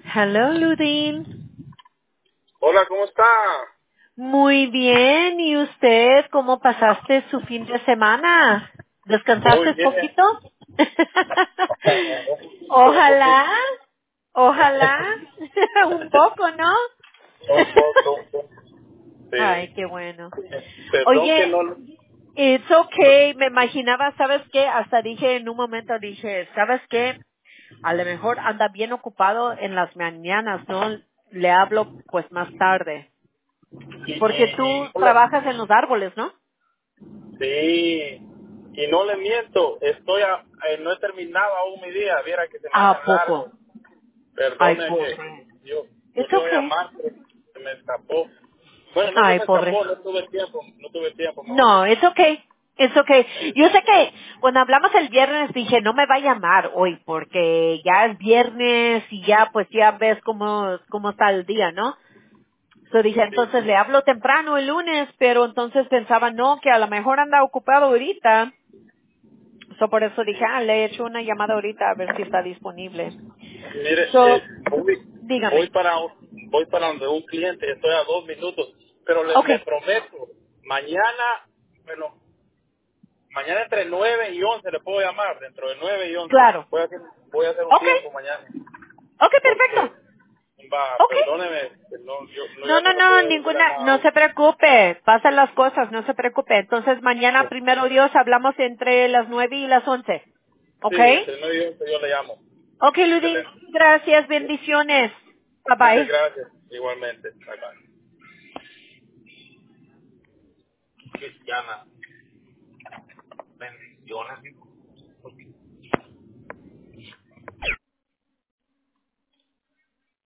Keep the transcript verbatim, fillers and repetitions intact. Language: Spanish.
Hello, Ludin. Hola, ¿cómo está? Muy bien. ¿Y usted cómo pasaste su fin de semana? Muy ¿Descansaste bien. poquito? Un poquito, Ojalá, ojalá, un poco, ¿no? un poco, un poco. Ay, Sí. qué bueno. Perdón que Oye, no... it's okay, me imaginaba, ¿sabes qué? Hasta dije en un momento, dije, ¿sabes qué? A lo mejor anda bien ocupado en las mañanas, ¿no? Le hablo pues más tarde. Y, Porque y, tú y no trabajas le, en los árboles, ¿no? sí. Y no le miento, estoy a, eh, no he terminado aún mi día. Viera que se me ¿A hace poco? largo. Ay, Perdone que pobre. yo, yo It's le iba a okay. llamar, pero se me escapó. Bueno, no se Ay, me pobre. escapó, no tuve tiempo, no tuve tiempo, mejor. No, it's okay. It's okay. Yo sé que cuando hablamos el viernes dije, no me va a llamar hoy porque ya es viernes y ya pues ya ves cómo, cómo está el día, ¿no? So dije, Sí, entonces le sí. hablo temprano el lunes, pero entonces pensaba, no, que a lo mejor anda ocupado ahorita. So por eso dije, ah, le he hecho una llamada ahorita a ver si está disponible. Mire, eh, So, voy, voy dígame. para un- voy para donde un cliente, estoy a dos minutos, pero le, le Okay, prometo, mañana, bueno, mañana entre nueve y once le puedo llamar, dentro de nueve y once. claro. Voy a hacer, voy a hacer un Okay, tiempo mañana, okay, porque, perfecto. va, Okay. perdóneme, que no, yo no, No, ya no, no le no, puedo decir a ninguna, nada no hoy. se preocupe. Pasan las cosas, no se preocupe. Entonces mañana, primero Dios, hablamos entre las nueve y las once. Sí, Okay. entre nueve y once yo le llamo. Okay, Ludin. Excelente. Gracias, bendiciones. Bye Muchas bye. gracias, igualmente. Bye bye. Cristiana, bendiciones.